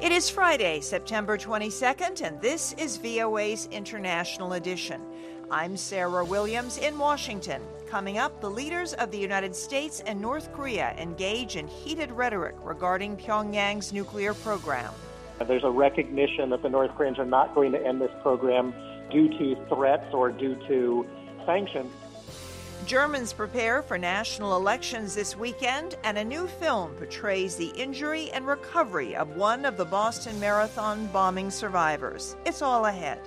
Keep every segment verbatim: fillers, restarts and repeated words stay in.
It is Friday, September twenty-second, and this is V O A's International Edition. I'm Sarah Williams in Washington. Coming up, the leaders of the United States and North Korea engage in heated rhetoric regarding Pyongyang's nuclear program. There's a recognition that the North Koreans are not going to end this program due to threats or due to sanctions. Germans prepare for national elections this weekend, and a new film portrays the injury and recovery of one of the Boston Marathon bombing survivors. It's all ahead.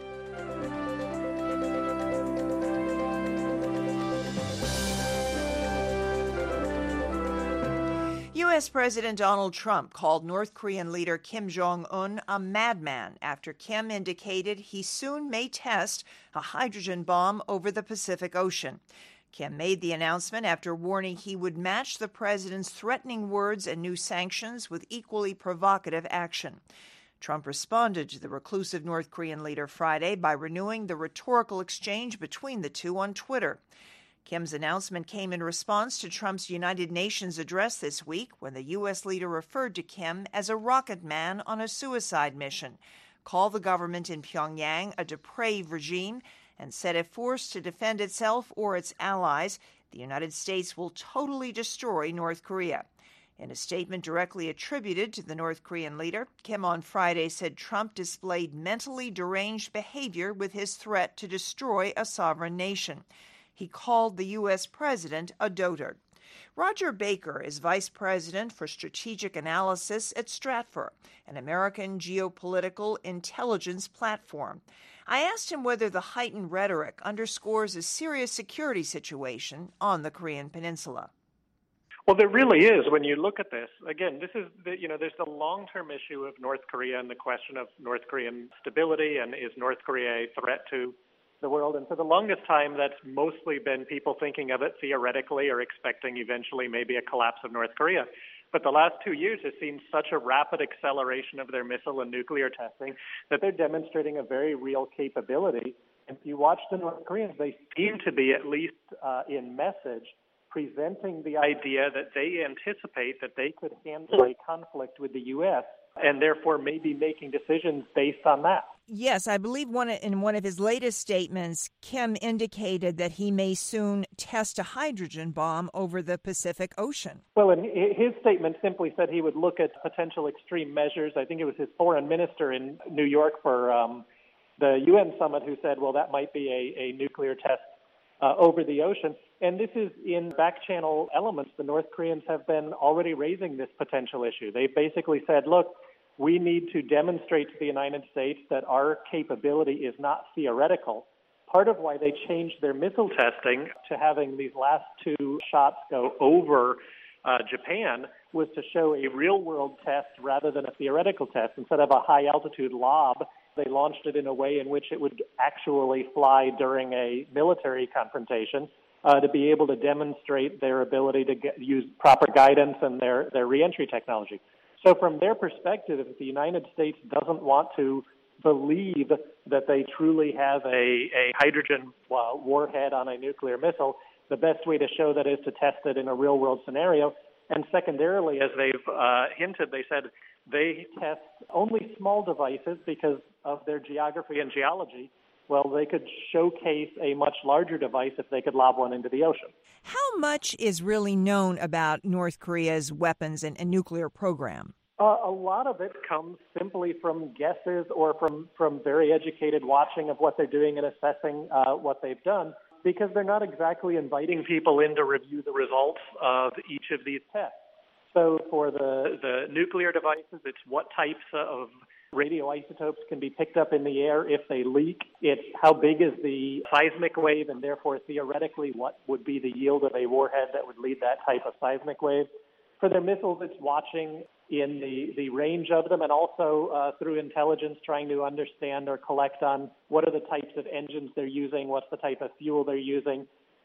U S. President Donald Trump called North Korean leader Kim Jong-un a madman after Kim indicated he soon may test a hydrogen bomb over the Pacific Ocean. Kim made the announcement after warning he would match the president's threatening words and new sanctions with equally provocative action. Trump responded to the reclusive North Korean leader Friday by renewing the rhetorical exchange between the two on Twitter. Kim's announcement came in response to Trump's United Nations address this week when the U S leader referred to Kim as a rocket man on a suicide mission, called the government in Pyongyang a depraved regime, and said if forced to defend itself or its allies, the United States will totally destroy North Korea. In a statement directly attributed to the North Korean leader, Kim on Friday said Trump displayed mentally deranged behavior with his threat to destroy a sovereign nation. He called the U S president a dotard. Roger Baker is vice president for strategic analysis at Stratfor, an American geopolitical intelligence platform. I asked him whether the heightened rhetoric underscores a serious security situation on the Korean Peninsula. Well, there really is when you look at this. Again, this is the, you know, there's the long-term issue of North Korea and the question of North Korean stability, and is North Korea a threat to the world? And for the longest time, that's mostly been people thinking of it theoretically or expecting eventually maybe a collapse of North Korea. But the last two years has seen such a rapid acceleration of their missile and nuclear testing that they're demonstrating a very real capability. And if you watch the North Koreans, they seem to be, at least uh, in message, presenting the idea that they anticipate that they could handle a conflict with the U S and therefore maybe making decisions based on that. Yes, I believe one in one of his latest statements, Kim indicated that he may soon test a hydrogen bomb over the Pacific Ocean. Well, and his statement simply said he would look at potential extreme measures. I think it was his foreign minister in New York for um, the U N summit who said, well, that might be a, a nuclear test uh, over the ocean. And this is in back-channel elements. The North Koreans have been already raising this potential issue. They basically said, look, we need to demonstrate to the United States that our capability is not theoretical. Part of why they changed their missile testing to having these last two shots go over uh, Japan was to show a real-world test rather than a theoretical test. Instead of a high-altitude lob, they launched it in a way in which it would actually fly during a military confrontation uh, to be able to demonstrate their ability to get, use proper guidance and their, their reentry technology. So from their perspective, if the United States doesn't want to believe that they truly have a, a hydrogen uh, warhead on a nuclear missile, the best way to show that is to test it in a real-world scenario. And secondarily, as they've uh, hinted, they said they test only small devices because of their geography and geology. Well, they could showcase a much larger device if they could lob one into the ocean. How much is really known about North Korea's weapons and, and nuclear program? Uh, a lot of it comes simply from guesses or from, from very educated watching of what they're doing and assessing uh, what they've done, because they're not exactly inviting people in to review the results of each of these tests. So for the, the nuclear devices, it's what types of radioisotopes can be picked up in the air if they leak. It's how big is the seismic wave, and therefore theoretically what would be the yield of a warhead that would lead that type of seismic wave. For their missiles, it's watching in the, the range of them, and also uh, through intelligence trying to understand or collect on what are the types of engines they're using, what's the type of fuel they're using,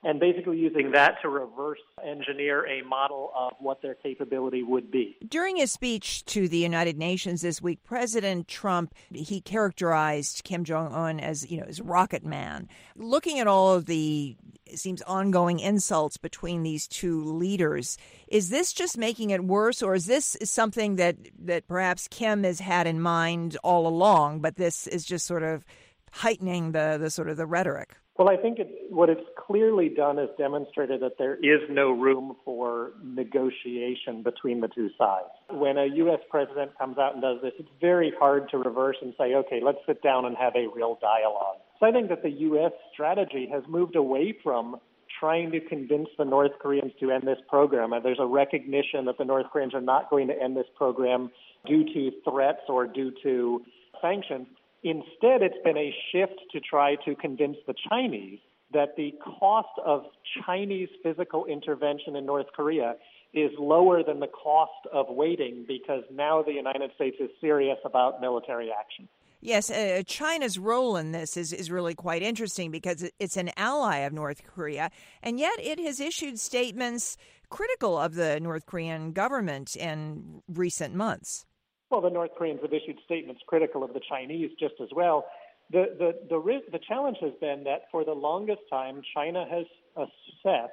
and basically using that to reverse engineer a model of what their capability would be. During his speech to the United Nations this week, President Trump, he characterized Kim Jong-un as, you know, as Rocket Man. Looking at all of the, it seems, ongoing insults between these two leaders, is this just making it worse, or is this something that, that perhaps Kim has had in mind all along, but this is just sort of heightening the, the sort of the rhetoric? Well, I think it, what it's clearly done is demonstrated that there is no room for negotiation between the two sides. When a U S president comes out and does this, it's very hard to reverse and say, okay, let's sit down and have a real dialogue. So I think that the U S strategy has moved away from trying to convince the North Koreans to end this program. And there's a recognition that the North Koreans are not going to end this program due to threats or due to sanctions. Instead, it's been a shift to try to convince the Chinese that the cost of Chinese physical intervention in North Korea is lower than the cost of waiting, because now the United States is serious about military action. Yes, uh, China's role in this is, is really quite interesting because it's an ally of North Korea, and yet it has issued statements critical of the North Korean government in recent months. Well, the North Koreans have issued statements critical of the Chinese just as well. The, the, the, the challenge has been that for the longest time, China has assessed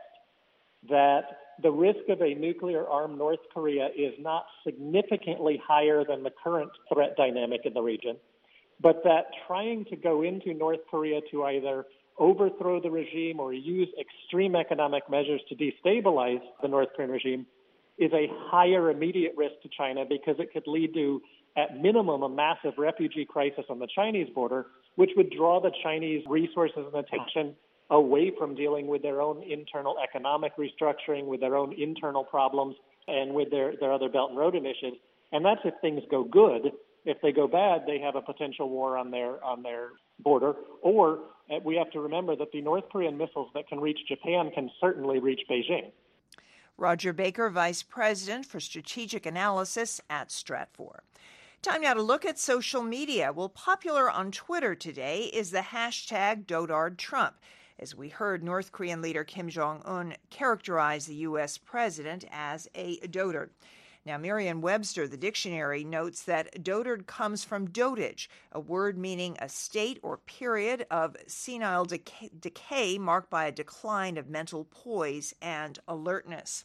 that the risk of a nuclear-armed North Korea is not significantly higher than the current threat dynamic in the region, but that trying to go into North Korea to either overthrow the regime or use extreme economic measures to destabilize the North Korean regime is a higher immediate risk to China, because it could lead to, at minimum, a massive refugee crisis on the Chinese border, which would draw the Chinese resources and attention away from dealing with their own internal economic restructuring, with their own internal problems, and with their, their other Belt and Road initiatives. And that's if things go good. If they go bad, they have a potential war on their on their border. Or uh, we have to remember that the North Korean missiles that can reach Japan can certainly reach Beijing. Roger Baker, Vice President for Strategic Analysis at Stratfor. Time now to look at social media. Well, popular on Twitter today is the hashtag DotardTrump, as we heard North Korean leader Kim Jong-un characterize the U S president as a dotard. Now, Merriam-Webster, the dictionary, notes that dotard comes from dotage, a word meaning a state or period of senile decay, decay marked by a decline of mental poise and alertness.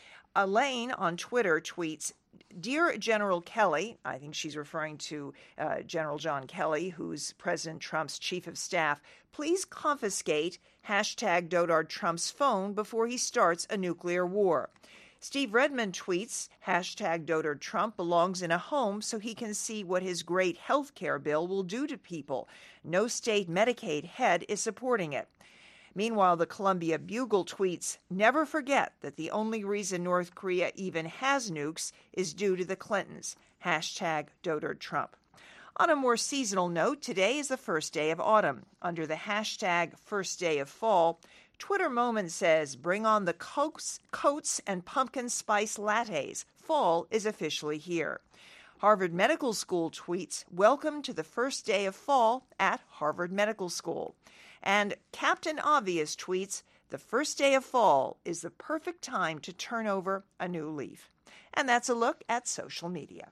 Elaine on Twitter tweets, "Dear General Kelly," I think she's referring to uh, General John Kelly, who's President Trump's chief of staff, "please confiscate hashtag Dotard Trump's phone before he starts a nuclear war." Steve Redmond tweets, hashtag Dotard Trump belongs in a home so he can see what his great health care bill will do to people. No state Medicaid head is supporting it. Meanwhile, the Columbia Bugle tweets, "Never forget that the only reason North Korea even has nukes is due to the Clintons. Hashtag Dotard Trump." On a more seasonal note, today is the first day of autumn. Under the hashtag First Day of Fall, Twitter Moment says, "Bring on the coats, coats and pumpkin spice lattes. Fall is officially here." Harvard Medical School tweets, "Welcome to the first day of fall at Harvard Medical School." And Captain Obvious tweets, "The first day of fall is the perfect time to turn over a new leaf." And that's a look at social media.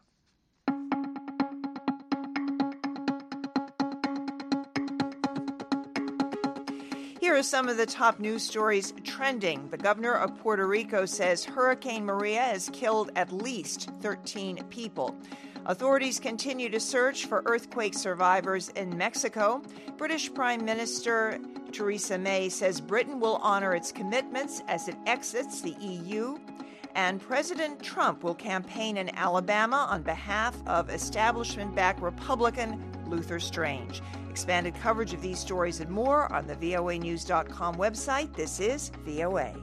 Here are some of the top news stories trending. The governor of Puerto Rico says Hurricane Maria has killed at least thirteen people. Authorities continue to search for earthquake survivors in Mexico. British Prime Minister Theresa May says Britain will honor its commitments as it exits the E U. And President Trump will campaign in Alabama on behalf of establishment-backed Republican Luther Strange. Expanded coverage of these stories and more on the V O A news dot com website. This is V O A.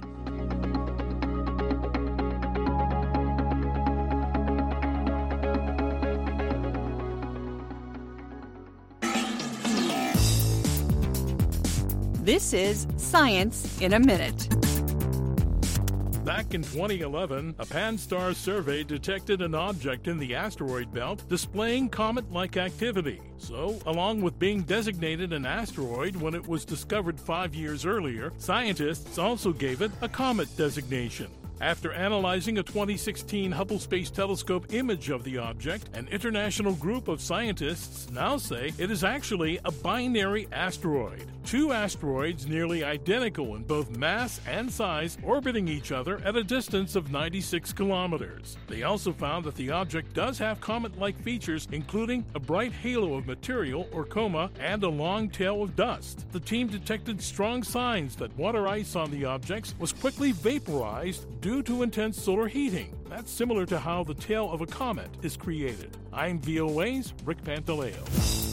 This is Science in a Minute. Back in twenty eleven, a Pan-STARRS survey detected an object in the asteroid belt displaying comet-like activity. So, along with being designated an asteroid when it was discovered five years earlier, scientists also gave it a comet designation. After analyzing a twenty sixteen Hubble Space Telescope image of the object, an international group of scientists now say it is actually a binary asteroid. Two asteroids nearly identical in both mass and size orbiting each other at a distance of ninety-six kilometers. They also found that the object does have comet-like features, including a bright halo of material, or coma, and a long tail of dust. The team detected strong signs that water ice on the objects was quickly vaporized due to intense solar heating. That's similar to how the tail of a comet is created. I'm V O A's Rick Pantaleo.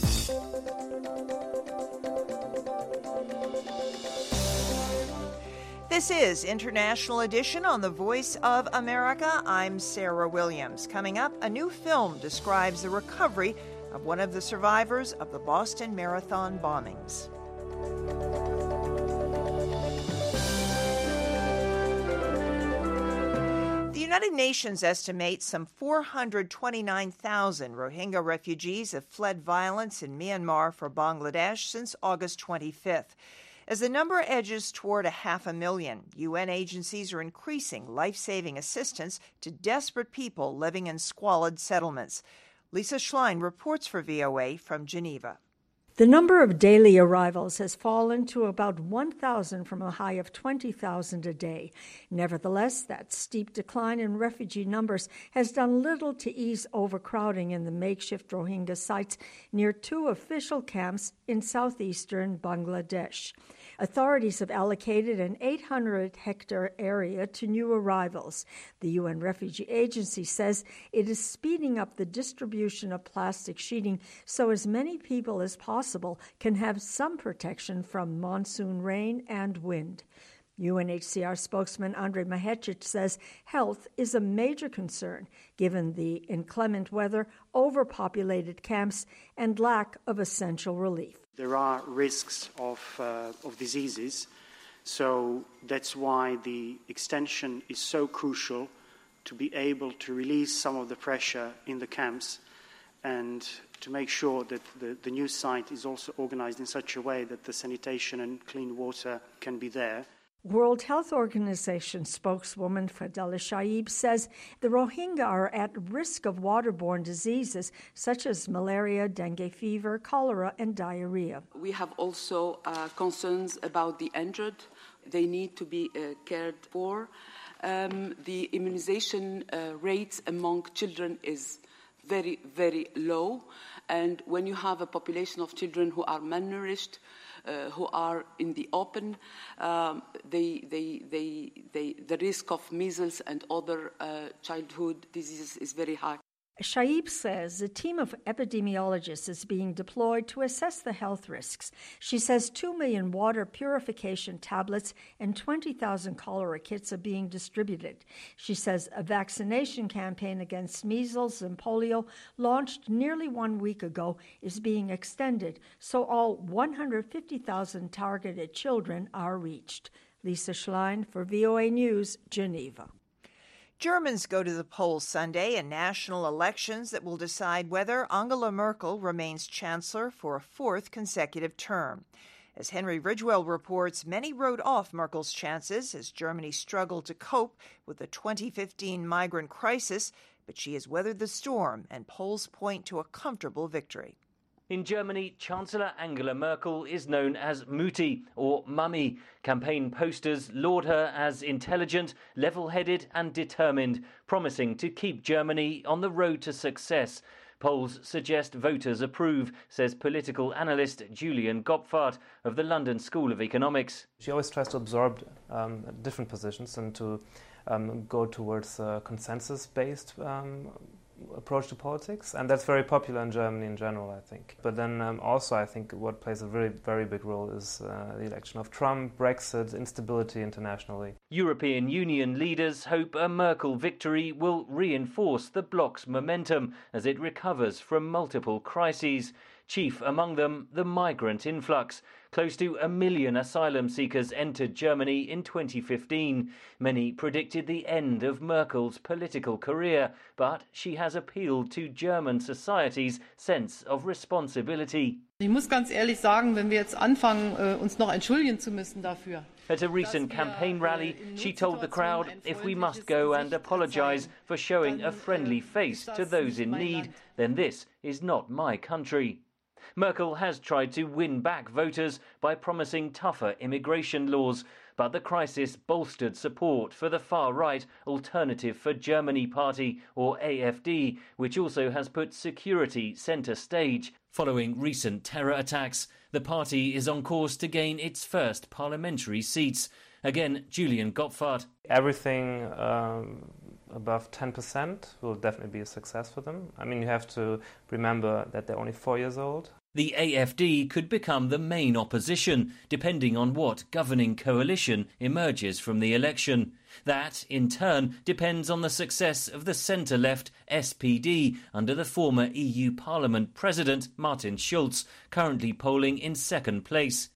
This is International Edition on the Voice of America. I'm Sarah Williams. Coming up, a new film describes the recovery of one of the survivors of the Boston Marathon bombings. The United Nations estimates some four hundred twenty-nine thousand Rohingya refugees have fled violence in Myanmar for Bangladesh since August twenty-fifth. As the number edges toward a half a million, U N agencies are increasing life-saving assistance to desperate people living in squalid settlements. Lisa Schlein reports for V O A from Geneva. The number of daily arrivals has fallen to about one thousand from a high of twenty thousand a day. Nevertheless, that steep decline in refugee numbers has done little to ease overcrowding in the makeshift Rohingya sites near two official camps in southeastern Bangladesh. Authorities have allocated an eight hundred hectare area to new arrivals. The U N Refugee Agency says it is speeding up the distribution of plastic sheeting so as many people as possible can have some protection from monsoon rain and wind. U N H C R spokesman Andrei Mahecic says health is a major concern given the inclement weather, overpopulated camps, and lack of essential relief. There are risks of, uh, of diseases, so that's why the extension is so crucial, to be able to release some of the pressure in the camps and to make sure that the, the new site is also organized in such a way that the sanitation and clean water can be there. World Health Organization spokeswoman Fadela Shaib says the Rohingya are at risk of waterborne diseases such as malaria, dengue fever, cholera, and diarrhea. We have also uh, concerns about the injured. They need to be uh, cared for. Um, the immunization uh, rates among children is very, very low. And when you have a population of children who are malnourished, Uh, who are in the open, um, they, they, they, they, the risk of measles and other uh, childhood diseases is very high. Shaib says a team of epidemiologists is being deployed to assess the health risks. She says two million water purification tablets and twenty thousand cholera kits are being distributed. She says a vaccination campaign against measles and polio, launched nearly one week ago, is being extended, so all one hundred fifty thousand targeted children are reached. Lisa Schlein for V O A News, Geneva. Germans go to the polls Sunday in national elections that will decide whether Angela Merkel remains chancellor for a fourth consecutive term. As Henry Ridgewell reports, many wrote off Merkel's chances as Germany struggled to cope with the twenty fifteen migrant crisis, but she has weathered the storm, and polls point to a comfortable victory. In Germany, Chancellor Angela Merkel is known as Mutti, or Mummy. Campaign posters laud her as intelligent, level-headed and determined, promising to keep Germany on the road to success. Polls suggest voters approve, says political analyst Julian Gopfart of the London School of Economics. She always tries to absorb um, different positions and to um, go towards a consensus-based um approach to politics, and that's very popular in Germany in general, I think. But then um, also I think what plays a very, very big role is uh, the election of Trump, Brexit, instability internationally. European Union leaders hope a Merkel victory will reinforce the bloc's momentum as it recovers from multiple crises. Chief among them, the migrant influx. Close to a million asylum seekers entered Germany in twenty fifteen. Many predicted the end of Merkel's political career, but she has appealed to German society's sense of responsibility. Ich muss ganz ehrlich sagen, wenn wir jetzt anfangen, uns noch entschuldigen zu müssen dafür. At a recent campaign rally, she told the crowd if we must go and apologise for showing a friendly face to those in need, then this is not my country. Merkel has tried to win back voters by promising tougher immigration laws, but the crisis bolstered support for the far-right Alternative for Germany party, or A F D, which also has put security centre stage. Following recent terror attacks, the party is on course to gain its first parliamentary seats. Again, Julian Gopfart. Everything um, above ten percent will definitely be a success for them. I mean, you have to remember that they're only four years old. The A F D could become the main opposition, depending on what governing coalition emerges from the election. That, in turn, depends on the success of the centre-left S P D under the former E U Parliament President Martin Schulz, currently polling in second place.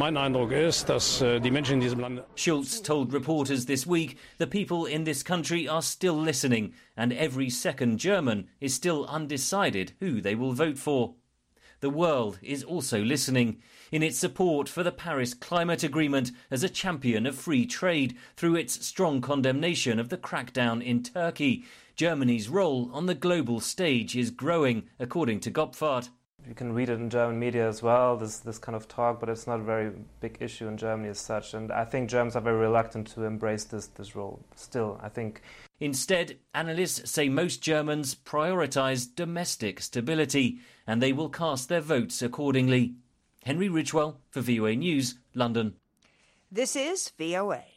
Schulz told reporters this week the people in this country are still listening, and every second German is still undecided who they will vote for. The world is also listening in its support for the Paris Climate Agreement as a champion of free trade through its strong condemnation of the crackdown in Turkey. Germany's role on the global stage is growing, according to Gopfart. You can read it in German media as well, this this kind of talk, but it's not a very big issue in Germany as such. And I think Germans are very reluctant to embrace this, this role still, I think. Instead, analysts say most Germans prioritise domestic stability, and they will cast their votes accordingly. Henry Ridgewell for V O A News, London. This is V O A.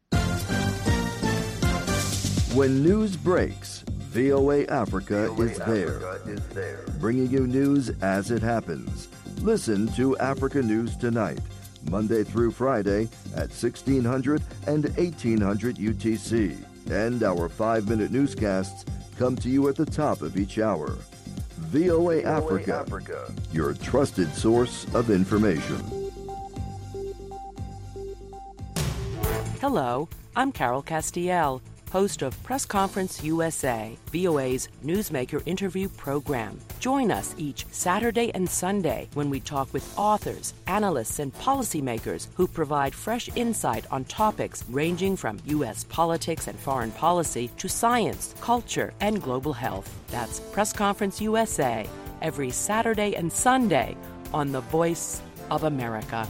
When news breaks, V O A Africa is there, bringing you news as it happens. Listen to Africa News Tonight, Monday through Friday at sixteen hundred and eighteen hundred U T C. And our five-minute newscasts come to you at the top of each hour. V O A Africa, Africa, your trusted source of information. Hello, I'm Carol Castiel, host of Press Conference U S A, V O A's newsmaker interview program. Join us each Saturday and Sunday when we talk with authors, analysts, and policymakers who provide fresh insight on topics ranging from U S politics and foreign policy to science, culture, and global health. That's Press Conference U S A, every Saturday and Sunday on The Voice of America.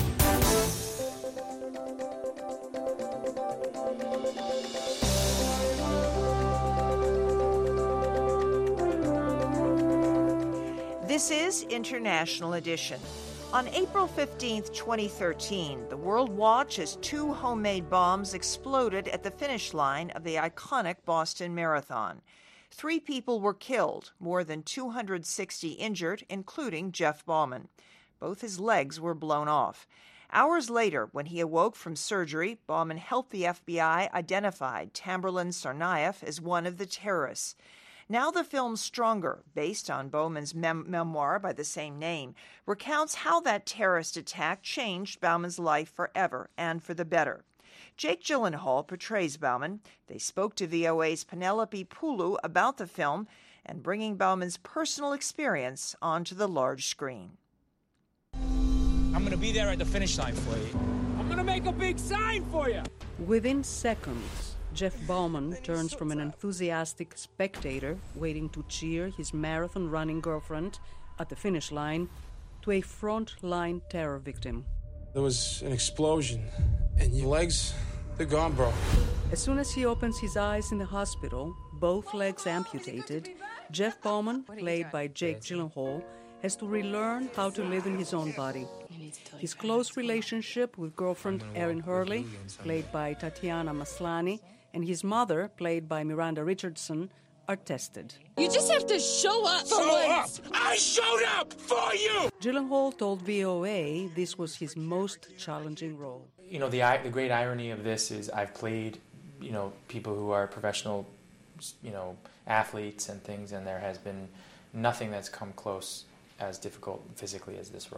This is International Edition. On April fifteenth, twenty thirteen, the world watched as two homemade bombs exploded at the finish line of the iconic Boston Marathon. Three people were killed, more than two hundred sixty injured, including Jeff Bauman. Both his legs were blown off. Hours later, when he awoke from surgery, Bauman helped the F B I identify Tamerlan Tsarnaev as one of the terrorists. Now the film Stronger, based on Bauman's mem- memoir by the same name, recounts how that terrorist attack changed Bauman's life forever and for the better. Jake Gyllenhaal portrays Bauman. They spoke to V O A's Penelope Pulu about the film and bringing Bauman's personal experience onto the large screen. I'm going to be there at the finish line for you. I'm going to make a big sign for you. Within seconds, Jeff Bauman turns from an enthusiastic spectator waiting to cheer his marathon running girlfriend at the finish line to a front-line terror victim. There was an explosion, and your legs, they're gone, bro. As soon as he opens his eyes in the hospital, both legs amputated, Jeff Bauman, played by Jake Gyllenhaal, has to relearn how to live in his own body. His close relationship with girlfriend Erin Hurley, played by Tatiana Maslany, and his mother, played by Miranda Richardson, are tested. You just have to show up for show once. Up. I showed up for you! Gyllenhaal told V O A this was his most challenging role. You know, the the great irony of this is I've played, you know, people who are professional, you know, athletes and things, and there has been nothing that's come close as difficult physically as this role.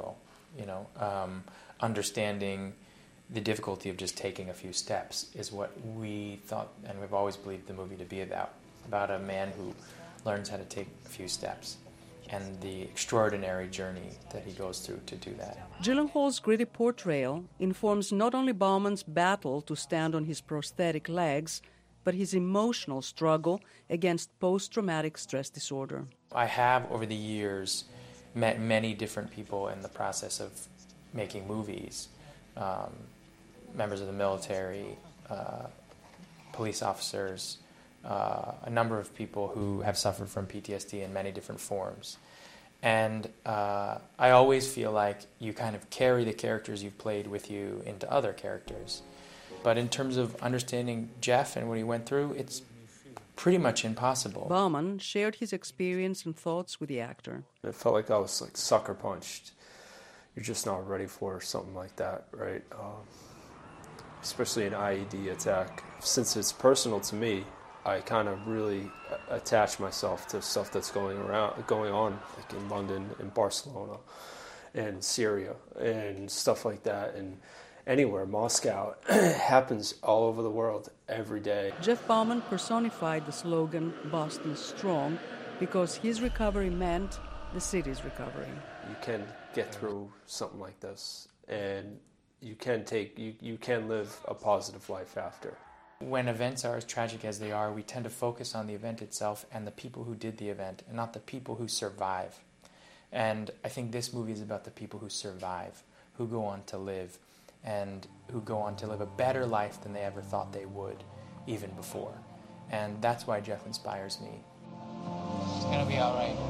You know, um, understanding the difficulty of just taking a few steps is what we thought, and we've always believed the movie to be about, about a man who learns how to take a few steps and the extraordinary journey that he goes through to do that. Gyllenhaal's gritty portrayal informs not only Bauman's battle to stand on his prosthetic legs, but his emotional struggle against post-traumatic stress disorder. I have, over the years, met many different people in the process of making movies. Um, members of the military, uh, police officers, uh, a number of people who have suffered from P T S D in many different forms. And uh, I always feel like you kind of carry the characters you've played with you into other characters. But in terms of understanding Jeff and what he went through, it's pretty much impossible. Bauman shared his experience and thoughts with the actor. It felt like I was like sucker punched. You're just not ready for something like that, right? Um, especially an I E D attack. Since it's personal to me, I kind of really attach myself to stuff that's going around, going on, like in London and Barcelona and Syria and stuff like that, and anywhere, Moscow. Happens all over the world every day. Jeff Bauman personified the slogan Boston Strong because his recovery meant the city's recovery. You can get through something like this, and you can take you, you can live a positive life after. When events are as tragic as they are, we tend to focus on the event itself and the people who did the event, and not the people who survive. And I think this movie is about the people who survive, who go on to live, and who go on to live a better life than they ever thought they would, even before. And that's why Jeff inspires me. It's gonna be all right.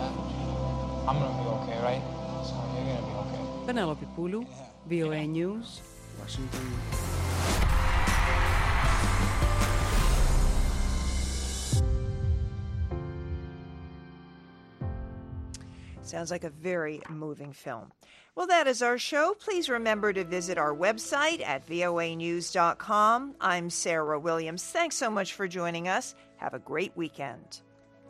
Yeah? I'm gonna be okay, right? So you're gonna be okay. Penelope Pulu, V O A News, Washington. Sounds like a very moving film. Well, that is our show. Please remember to visit our website at voa news dot com. I'm Sarah Williams. Thanks so much for joining us. Have a great weekend.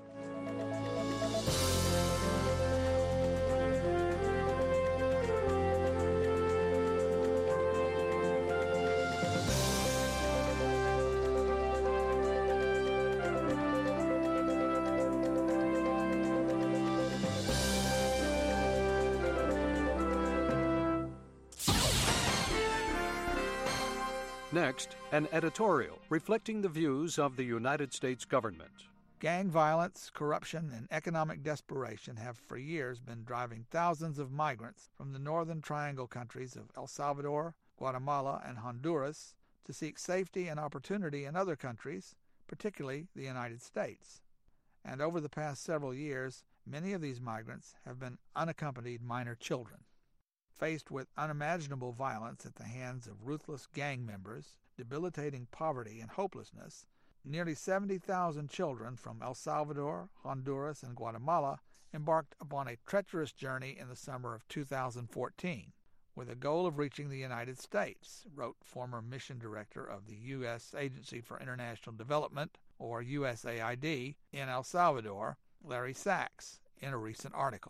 Next, an editorial reflecting the views of the United States government. Gang violence, corruption, and economic desperation have for years been driving thousands of migrants from the Northern Triangle countries of El Salvador, Guatemala, and Honduras to seek safety and opportunity in other countries, particularly the United States. And over the past several years, many of these migrants have been unaccompanied minor children. Faced with unimaginable violence at the hands of ruthless gang members, debilitating poverty and hopelessness, nearly seventy thousand children from El Salvador, Honduras, and Guatemala embarked upon a treacherous journey in the summer of two thousand fourteen, with a goal of reaching the United States, wrote former mission director of the U S Agency for International Development, or U S A I D, in El Salvador, Larry Sachs, in a recent article.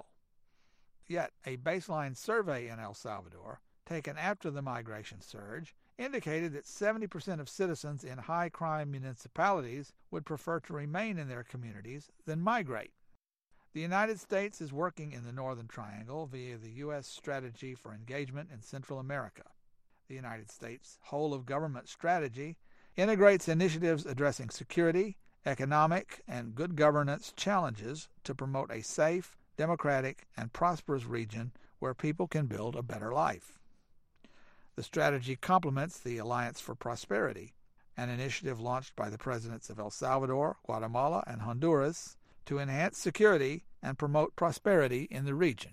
Yet, a baseline survey in El Salvador, taken after the migration surge, indicated that seventy percent of citizens in high-crime municipalities would prefer to remain in their communities than migrate. The United States is working in the Northern Triangle via the U S Strategy for Engagement in Central America. The United States whole-of-government strategy integrates initiatives addressing security, economic, and good governance challenges to promote a safe, democratic, and prosperous region where people can build a better life. The strategy complements the Alliance for Prosperity, an initiative launched by the presidents of El Salvador, Guatemala, and Honduras to enhance security and promote prosperity in the region.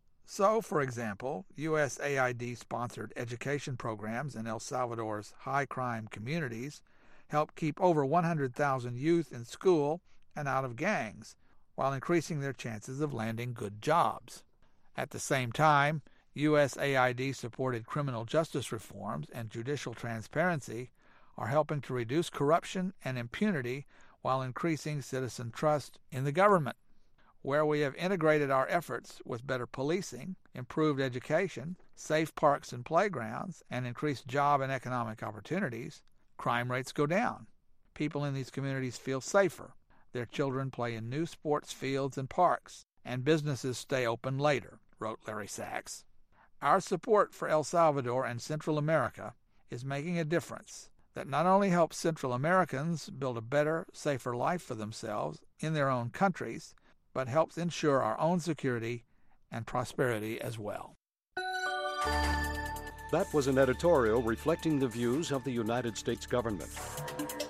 So, for example, U S A I D-sponsored education programs in El Salvador's high-crime communities help keep over one hundred thousand youth in school and out of gangs, while increasing their chances of landing good jobs. At the same time, U S A I D-supported criminal justice reforms and judicial transparency are helping to reduce corruption and impunity while increasing citizen trust in the government. where we have integrated our efforts with better policing, improved education, safe parks and playgrounds, and increased job and economic opportunities, crime rates go down. People in these communities feel safer. Their children play in new sports fields and parks, and businesses stay open later, wrote Larry Sachs. Our support for El Salvador and Central America is making a difference that not only helps Central Americans build a better, safer life for themselves in their own countries, but helps ensure our own security and prosperity as well. That was an editorial reflecting the views of the United States government.